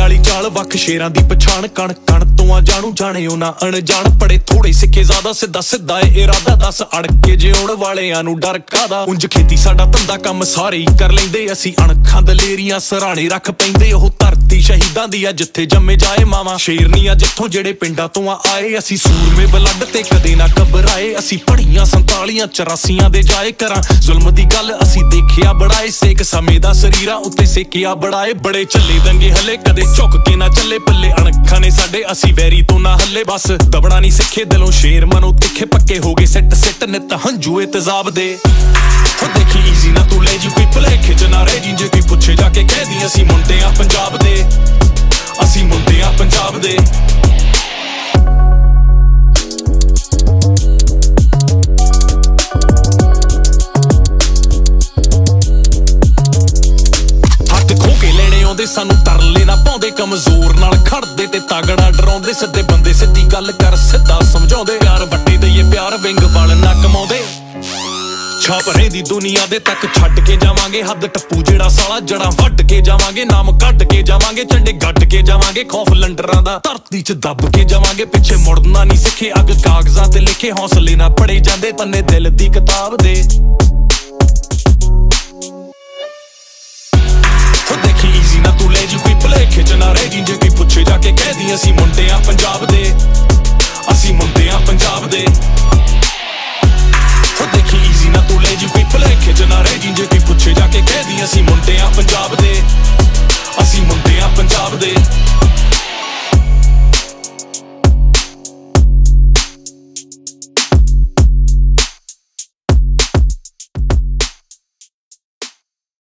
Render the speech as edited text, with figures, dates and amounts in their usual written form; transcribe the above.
वाली चाल वख शेरां दी पछाण कण कण तो आ जानू जाने ओ ना अणजान पड़े थोड़े सिक्के ज्यादा सीधा सीधा इरादा दस अड़के जे आउण वालियां नू डर कादा उंज खेती साडा धंधा काम सारे ही कर लैंदे असी अणखां दलेरियां सराणे रख पैंदे ओह धरती शहीदां दी आ जिथे जम्मे जाए मावां शेरनियां जिथों जेड़े पिंडां तो आए असी सूरमे बलड ते कदे ना घबराए असी पढ़ियां 47 84 दे जाए करां जुल्म दी गल असी देखिया बड़ाए सेक समय दा शरीरा उत्ते सेकिया बड़ाए बड़े झल्ले दंगे हले कदे झुक के ना चले पल्ले अणखां ने साडे असी वैरी तो ना हले बस दबड़ा नहीं सिखे दिलों शेर मनो तिखे पक्के हो गए सिट सिट नित हंजू तेजाब दे देखी ईजी ना तू ले जी कोई भलेखे च ना रह जी जे कोई पुछे जाके कह दी असी मुंडे आ पंजाब दे असी मुंडे आ पंजाब दे सानू तरले ना पाउंदे कमजोर नाल खड़दे ते तगड़ा डराउंदे सिद्धे बंदे सिद्धी गल कर सिद्धा समझाउंदे प्यार वट्टे दईए प्यार विंग वाल ना कमाउंदे छाप रहिंदी दुनिया दे तक छड्ड के जावांगे हद टप्पू जेड़ा साला जड़ा वड्ड के जावांगे नाम कड्ड के जावांगे झंडे गड्ड के जावांगे खौफ लंडरां दा धरती च दब के जावांगे पिछे मुड़ना नहीं सिखे अग कागजां ते लिखे हौसले ना पढ़े जांदे तन्ने दिल दी किताब दे देखी ईजी ना तू ले जी कोई भलेखे च ना रह जी जे कोई पुछे जाके कह दी असी मुंडे आ पंजाब दे असी मुंडे आ पंजाब दे देखी ईजी ना तू ले जी कोई भलेखे च ना रह जी जे कोई पुछे जाके कह दी असी मुंडे आ पंजाब दे